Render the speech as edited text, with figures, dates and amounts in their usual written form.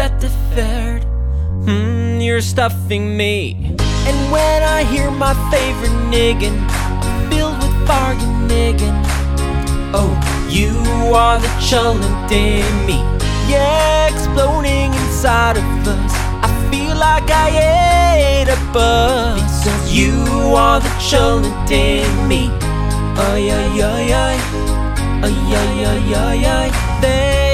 at the fair. You're stuffing me. And when I hear my favorite niggin', I'm filled with bargain niggin'. Oh, you are the chullent in me, yeah, exploding inside of us. I feel like I ate a bus. Because you are the chullent in me. Ay, ay, ay, ay. Ay, ay, ay, ay, ay.